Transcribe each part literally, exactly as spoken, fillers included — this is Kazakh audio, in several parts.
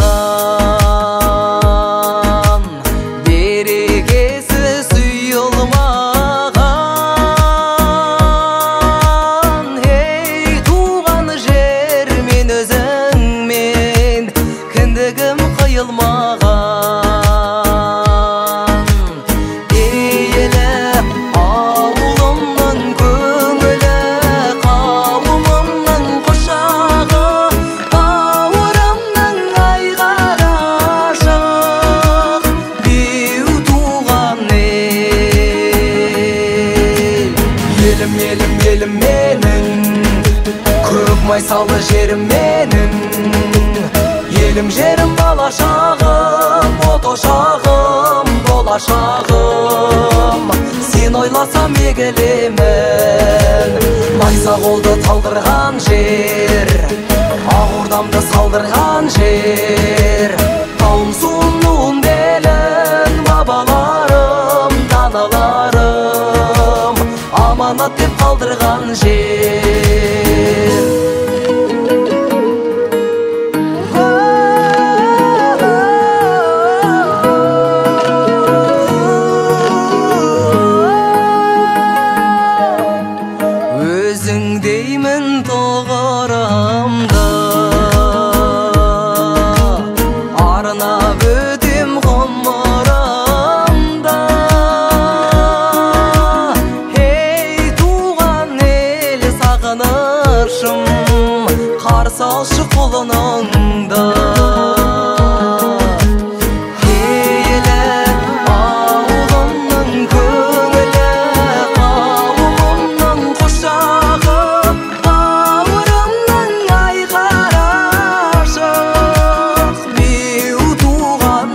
сыйылмаған, берекесі сұйылмаған. Ей туған жер, мен өзіңмен кіндігім қиылмаған. Елім, елім, елім менің, көк майсалы жерім менің. Елім, жерім, балашағым, от ошағым, болашағым. Сен ойласам егілемін, майса қолды талдырған жер, ақ ордамды салдырған жер. Тауым суым белін, бабаларым, даналарым, аманат деп қалдырған жер. Өзіңдеймін тоғырамда, арнап өтем ғұмырымда. Қарсы алшы құлыныңда. Елі ауылымның көңілі, қауымымның құшағы, бауырымның айқара ашық, беу туған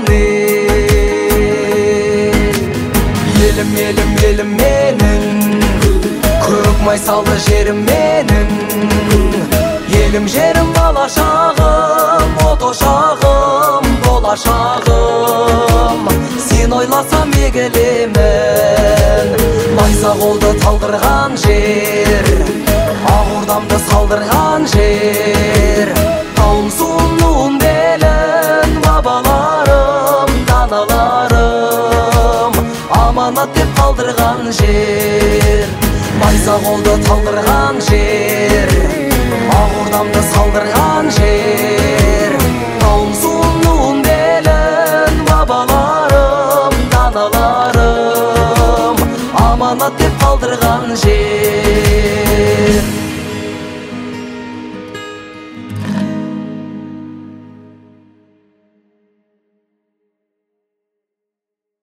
ел. Елім, елім, елім менің, көк майсалы жерім менің. Елім, жерім, балашағым, от ошағым, болашағым. Сен ойласам егілемін, майса қолды талдырған жер, ақ ордамды салдырған жер. Тауым суым белін, бабаларым, даналарым, аманат деп қалдырған жер. Майса қолды талдырған жер, ақ ордамды салдырған жер. Тауым суым белін, бабаларым, даналарым, аманат деп қалдырған жер.